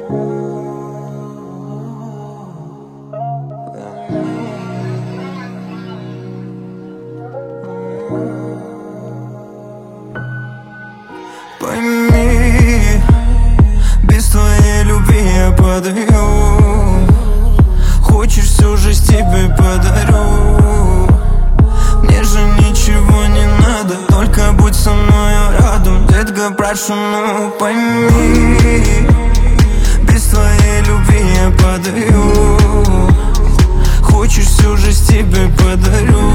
Пойми, без твоей любви я падаю. Хочешь, всю жизнь тебе подарю. Мне же ничего не надо, только будь со мною рядом. Детка, прошу, ну пойми, без твоей любви я падаю. Хочешь, всю жизнь тебе подарю.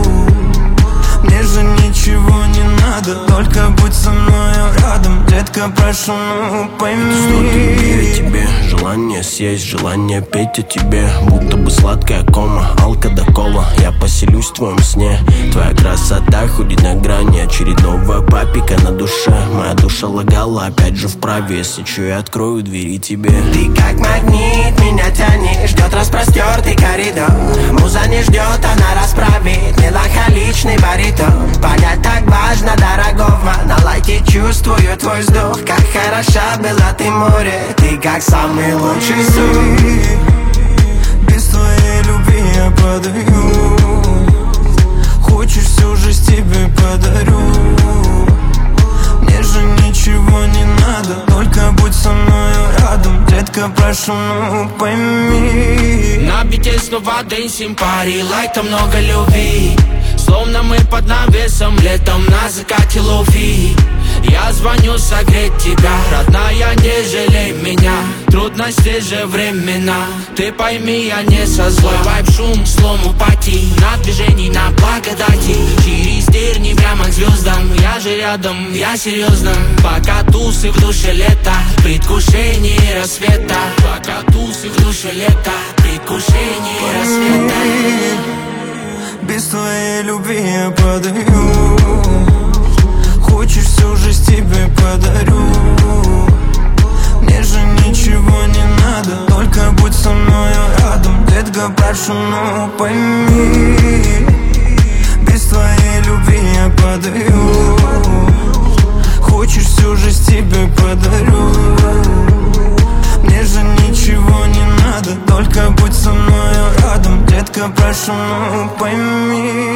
Мне же ничего не надо, только будь со мною рядом. Детка, прошу, ну пойми. Что-то тебе, желание съесть, желание петь о тебе. Будто бы сладкая кома, алка до кола. Я поселюсь в твоем сне. Твоя красота ходит на грани очередного папика на душе. Моя душа лагала, опять же вправе. Если чё, я открою двери тебе. Ты как магнит, меня тянет, ждет распростертый коридор. Муза не ждет, она расправит меланхоличный баритон. Понять так важно, дорогого, на лайке чувствую твой вздох. Как хороша была ты, море, ты как самый лучший сон. Без твоей любви я падаю. Хочешь, всю жизнь тебе подарю. Мне же ничего не надо, только будь со мною рядом. Детка, прошу, ну пойми. На бите снова дэнсим пари, лайта много любви. Словно мы под навесом, летом на закате лофи. Я звоню согреть тебя, родная, не жалей меня. Трудности же времена, ты пойми, я не со зла. Вайб, шум, слому, пати, на движении, на благодати. Через терни прямо к звездам, я же рядом, я серьезно. Пока тусы в душе лета, предвкушение рассвета. Пока тусы в душе лета, предвкушение рассвета. Без твоей любви я падаю. Хочешь, всю жизнь тебе подарю. Мне же ничего не надо, только будь со мною рядом. Детка, прошу, ну пойми, без твоей любви я падаю. Хочешь, всю жизнь тебе подарю. Мне же ничего не надо, только будь со мною рядом. Детка, прошу, ну пойми.